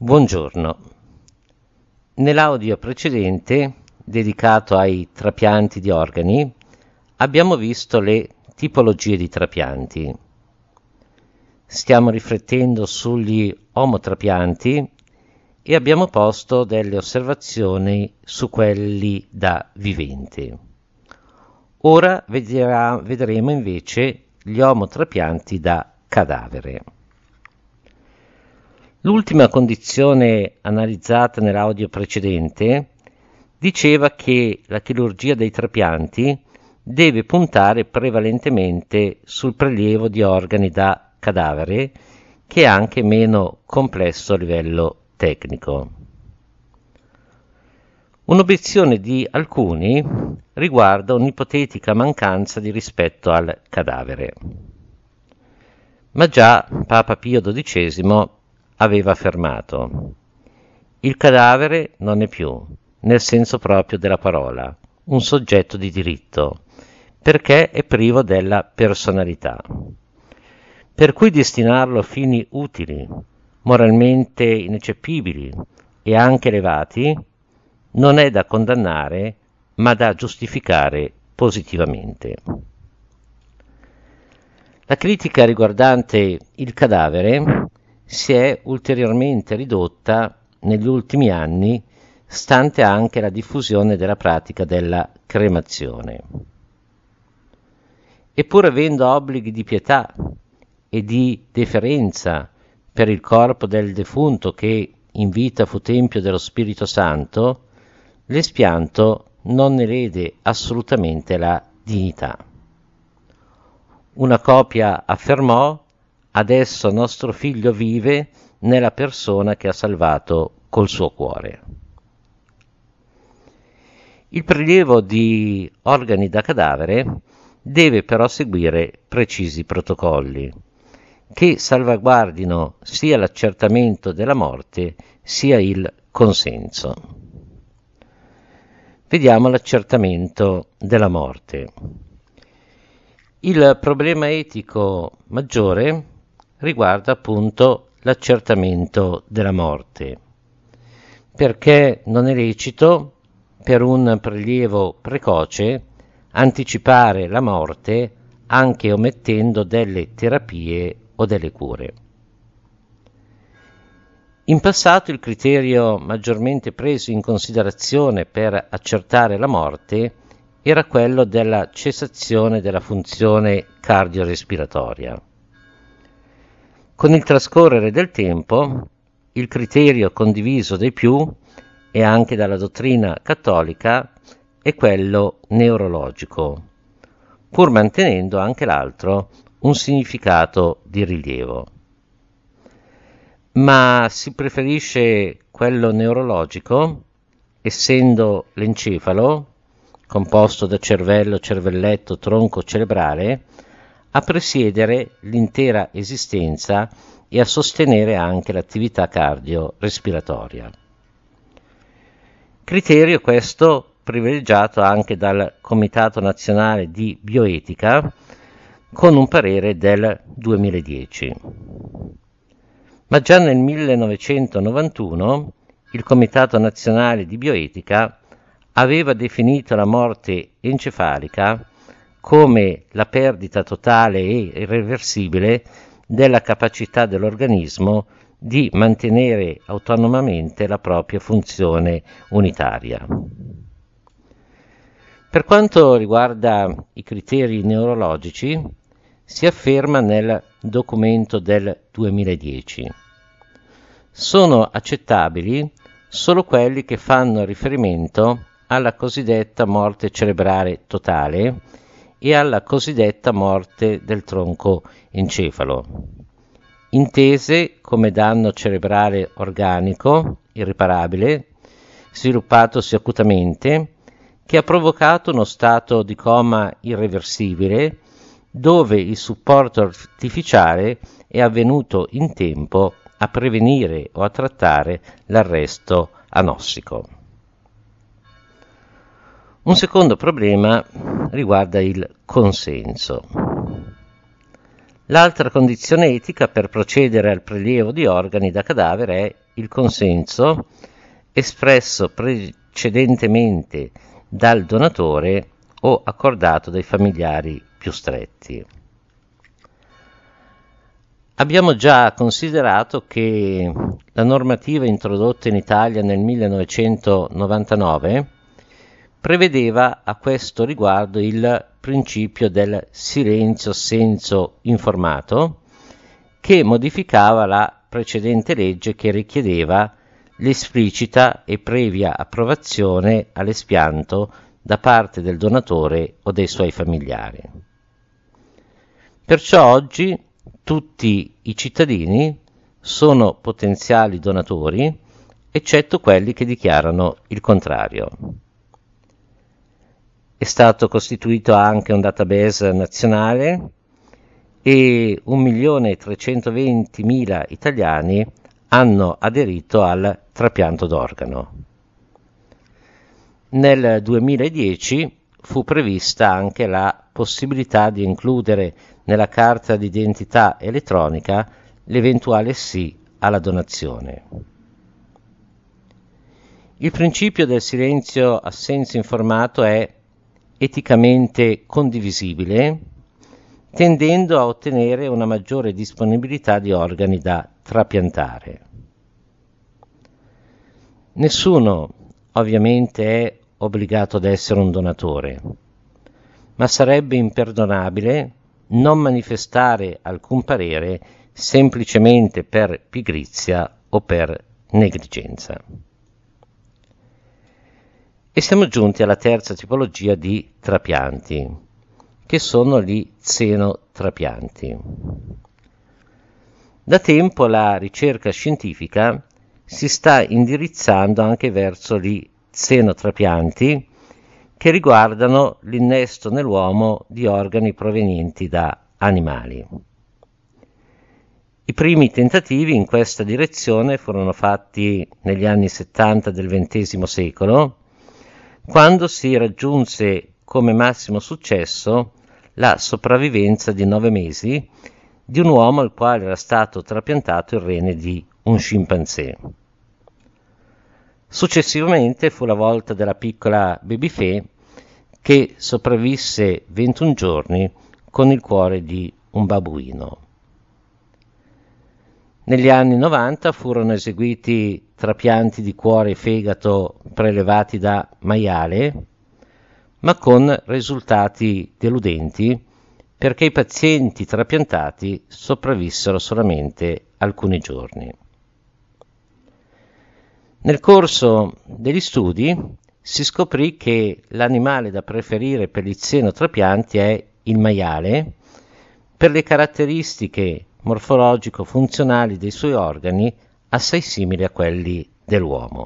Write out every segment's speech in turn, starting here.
Buongiorno. Nell'audio precedente, dedicato ai trapianti di organi, abbiamo visto le tipologie di trapianti. Stiamo riflettendo sugli omotrapianti e abbiamo posto delle osservazioni su quelli da vivente. Ora vedremo invece gli omotrapianti da cadavere. L'ultima condizione analizzata nell'audio precedente diceva che la chirurgia dei trapianti deve puntare prevalentemente sul prelievo di organi da cadavere, che è anche meno complesso a livello tecnico. Un'obiezione di alcuni riguarda un'ipotetica mancanza di rispetto al cadavere. Ma già Papa Pio XII aveva affermato: il cadavere non è più, nel senso proprio della parola, un soggetto di diritto, perché è privo della personalità. Per cui destinarlo a fini utili, moralmente ineccepibili e anche elevati, non è da condannare, ma da giustificare positivamente. La critica riguardante il cadavere si è ulteriormente ridotta negli ultimi anni, stante anche la diffusione della pratica della cremazione. Eppur avendo obblighi di pietà e di deferenza per il corpo del defunto che in vita fu tempio dello Spirito Santo, l'espianto non ne lede assolutamente la dignità. Una copia affermò: adesso nostro figlio vive nella persona che ha salvato col suo cuore. Il prelievo di organi da cadavere deve però seguire precisi protocolli che salvaguardino sia l'accertamento della morte sia il consenso. Vediamo l'accertamento della morte. Il problema etico maggiore riguarda appunto l'accertamento della morte, perché non è lecito per un prelievo precoce anticipare la morte anche omettendo delle terapie o delle cure. In passato il criterio maggiormente preso in considerazione per accertare la morte era quello della cessazione della funzione cardiorespiratoria. Con il trascorrere del tempo, il criterio condiviso dai più e anche dalla dottrina cattolica è quello neurologico, pur mantenendo anche l'altro un significato di rilievo. Ma si preferisce quello neurologico, essendo l'encefalo, composto da cervello, cervelletto, tronco cerebrale, a presiedere l'intera esistenza e a sostenere anche l'attività cardiorespiratoria. Criterio questo privilegiato anche dal Comitato Nazionale di Bioetica con un parere del 2010. Ma già nel 1991 il Comitato Nazionale di Bioetica aveva definito la morte encefalica come la perdita totale e irreversibile della capacità dell'organismo di mantenere autonomamente la propria funzione unitaria. Per quanto riguarda i criteri neurologici, si afferma nel documento del 2010: sono accettabili solo quelli che fanno riferimento alla cosiddetta morte cerebrale totale e alla cosiddetta morte del tronco encefalo, intese come danno cerebrale organico, irriparabile, sviluppatosi acutamente, che ha provocato uno stato di coma irreversibile, dove il supporto artificiale è avvenuto in tempo a prevenire o a trattare l'arresto anossico. Un secondo problema riguarda il consenso. L'altra condizione etica per procedere al prelievo di organi da cadavere è il consenso espresso precedentemente dal donatore o accordato dai familiari più stretti. Abbiamo già considerato che la normativa introdotta in Italia nel 1999 prevedeva a questo riguardo il principio del silenzio-assenso informato, che modificava la precedente legge che richiedeva l'esplicita e previa approvazione all'espianto da parte del donatore o dei suoi familiari. Perciò oggi tutti i cittadini sono potenziali donatori, eccetto quelli che dichiarano il contrario. È stato costituito anche un database nazionale e 1.320.000 italiani hanno aderito al trapianto d'organo. Nel 2010 fu prevista anche la possibilità di includere nella carta d'identità elettronica l'eventuale sì alla donazione. Il principio del silenzio-assenso informato è eticamente condivisibile, tendendo a ottenere una maggiore disponibilità di organi da trapiantare. Nessuno ovviamente è obbligato ad essere un donatore, ma sarebbe imperdonabile non manifestare alcun parere semplicemente per pigrizia o per negligenza. E siamo giunti alla terza tipologia di trapianti, che sono gli xenotrapianti. Da tempo la ricerca scientifica si sta indirizzando anche verso gli xenotrapianti che riguardano l'innesto nell'uomo di organi provenienti da animali. I primi tentativi in questa direzione furono fatti negli anni 70 del XX secolo, quando si raggiunse come massimo successo la sopravvivenza di 9 mesi di un uomo al quale era stato trapiantato il rene di un scimpanzé. Successivamente fu la volta della piccola Babyface, che sopravvisse 21 giorni con il cuore di un babbuino. Negli anni 90 furono eseguiti trapianti di cuore e fegato prelevati da maiale, ma con risultati deludenti, perché i pazienti trapiantati sopravvissero solamente alcuni giorni. Nel corso degli studi si scoprì che l'animale da preferire per gli xenotrapianti è il maiale, per le caratteristiche morfologico-funzionali dei suoi organi assai simili a quelli dell'uomo.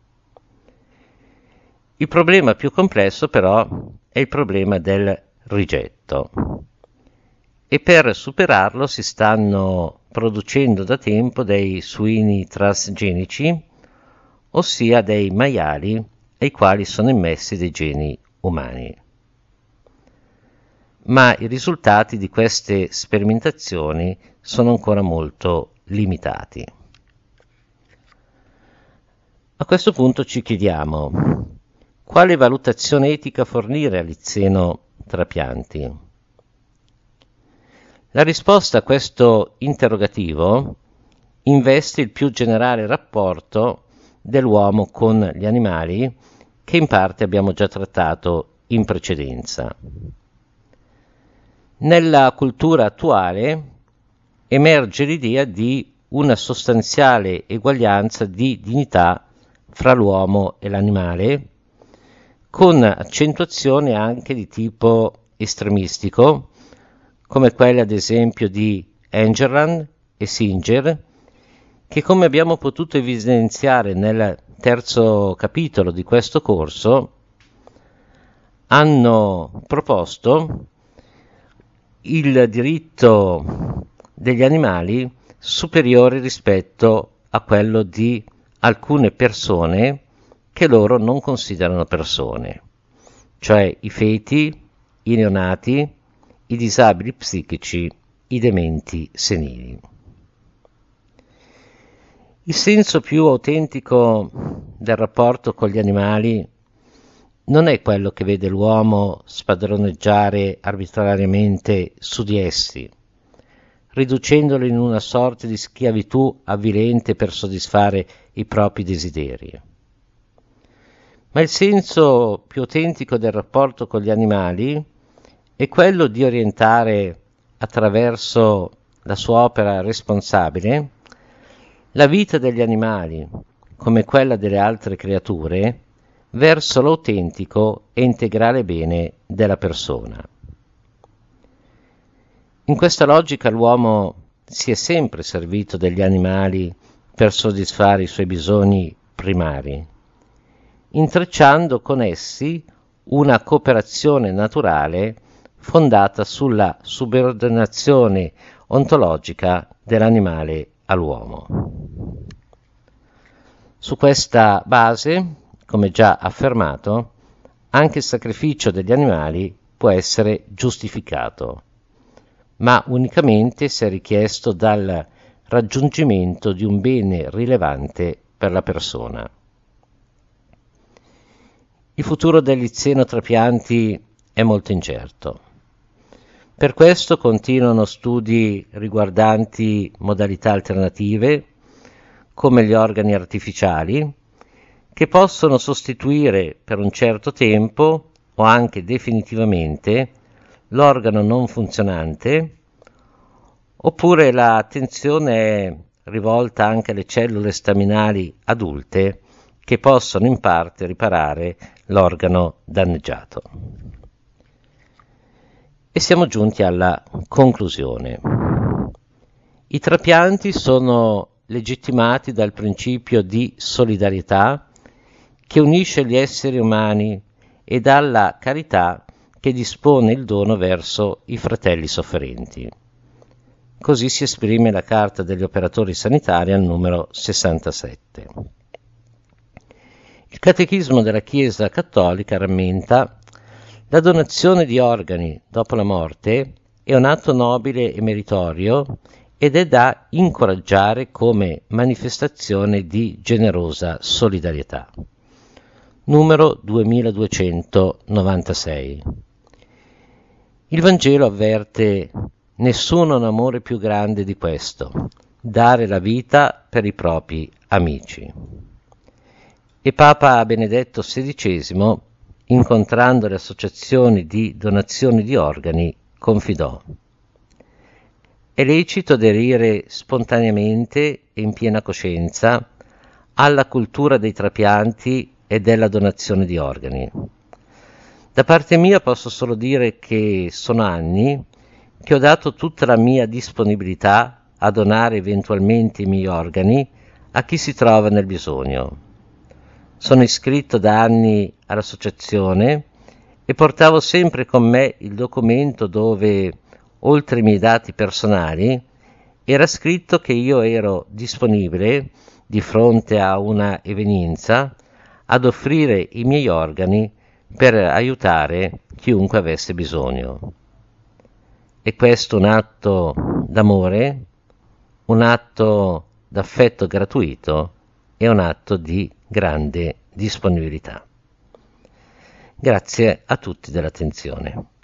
Il problema più complesso però è il problema del rigetto, e per superarlo si stanno producendo da tempo dei suini transgenici, ossia dei maiali ai quali sono immessi dei geni umani. Ma i risultati di queste sperimentazioni sono ancora molto limitati. A questo punto ci chiediamo: quale valutazione etica fornire agli xenotrapianti? La risposta a questo interrogativo investe il più generale rapporto dell'uomo con gli animali, che in parte abbiamo già trattato in precedenza. Nella cultura attuale emerge l'idea di una sostanziale eguaglianza di dignità fra l'uomo e l'animale, con accentuazione anche di tipo estremistico, come quelle ad esempio di Engerland e Singer, che, come abbiamo potuto evidenziare nel terzo capitolo di questo corso, hanno proposto il diritto degli animali superiore rispetto a quello di alcune persone che loro non considerano persone, cioè i feti, i neonati, i disabili psichici, i dementi senili. Il senso più autentico del rapporto con gli animali non è quello che vede l'uomo spadroneggiare arbitrariamente su di essi, riducendolo in una sorta di schiavitù avvilente per soddisfare i propri desideri. Ma il senso più autentico del rapporto con gli animali è quello di orientare attraverso la sua opera responsabile la vita degli animali, come quella delle altre creature, verso l'autentico e integrale bene della persona. In questa logica l'uomo si è sempre servito degli animali per soddisfare i suoi bisogni primari, intrecciando con essi una cooperazione naturale fondata sulla subordinazione ontologica dell'animale all'uomo. Su questa base, come già affermato, anche il sacrificio degli animali può essere giustificato, ma unicamente se richiesto dal raggiungimento di un bene rilevante per la persona. Il futuro degli xenotrapianti è molto incerto. Per questo continuano studi riguardanti modalità alternative, come gli organi artificiali, che possono sostituire per un certo tempo o anche definitivamente l'organo non funzionante, oppure l'attenzione è rivolta anche alle cellule staminali adulte che possono in parte riparare l'organo danneggiato. E siamo giunti alla conclusione. I trapianti sono legittimati dal principio di solidarietà che unisce gli esseri umani e dalla carità che dispone il dono verso i fratelli sofferenti. Così si esprime la Carta degli operatori sanitari al numero 67. Il Catechismo della Chiesa Cattolica rammenta: la donazione di organi dopo la morte è un atto nobile e meritorio ed è da incoraggiare come manifestazione di generosa solidarietà. Numero 2296. Il Vangelo avverte: nessuno ha un amore più grande di questo, dare la vita per i propri amici. E Papa Benedetto XVI, incontrando le associazioni di donazione di organi, confidò: è lecito aderire spontaneamente e in piena coscienza alla cultura dei trapianti e della donazione di organi. Da parte mia posso solo dire che sono anni che ho dato tutta la mia disponibilità a donare eventualmente i miei organi a chi si trova nel bisogno. Sono iscritto da anni all'associazione e portavo sempre con me il documento dove, oltre i miei dati personali, era scritto che io ero disponibile, di fronte a una evenienza, ad offrire i miei organi per aiutare chiunque avesse bisogno. È questo un atto d'amore, un atto d'affetto gratuito e un atto di grande disponibilità. Grazie a tutti dell'attenzione.